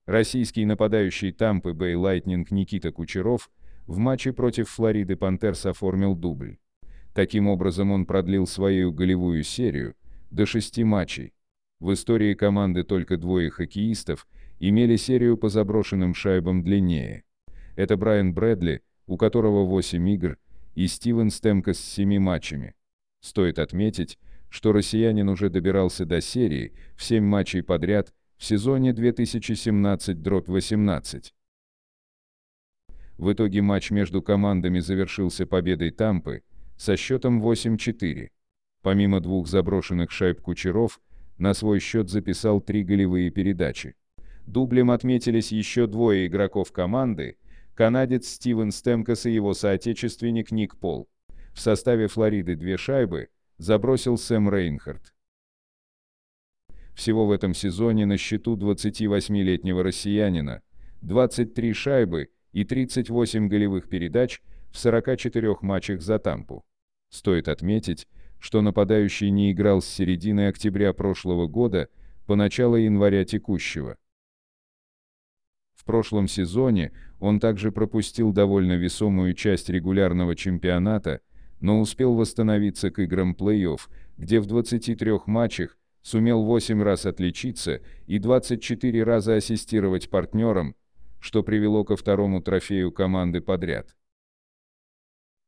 Российский нападающий Тампы Бэй Лайтнинг Никита Кучеров в матче против Флориды Пантерс оформил дубль. Таким образом он продлил свою голевую серию до 6 матчей. В истории команды только двое хоккеистов имели серию по заброшенным шайбам длиннее. Это Брайан Брэдли, у которого 8 игр, и Стивен Стемкос с 7 матчами. Стоит отметить, что россиянин уже добирался до серии в 7 матчей подряд в сезоне 2017-18. В итоге матч между командами завершился победой Тампы со счетом 8-4. Помимо двух заброшенных шайб Кучеров на свой счет записал 3 голевые передачи. Дублем отметились еще двое игроков команды, канадец Стивен Стемкос и его соотечественник Ник Пол. В составе Флориды 2 шайбы забросил Сэм Рейнхард. Всего в этом сезоне на счету 28-летнего россиянина 23 шайбы и 38 голевых передач в 44 матчах за Тампу. Стоит отметить, что нападающий не играл с середины октября прошлого года по начало января текущего. В прошлом сезоне он также пропустил довольно весомую часть регулярного чемпионата, но успел восстановиться к играм плей-офф, где в 23 матчах сумел 8 раз отличиться и 24 раза ассистировать партнерам, что привело ко второму трофею команды подряд.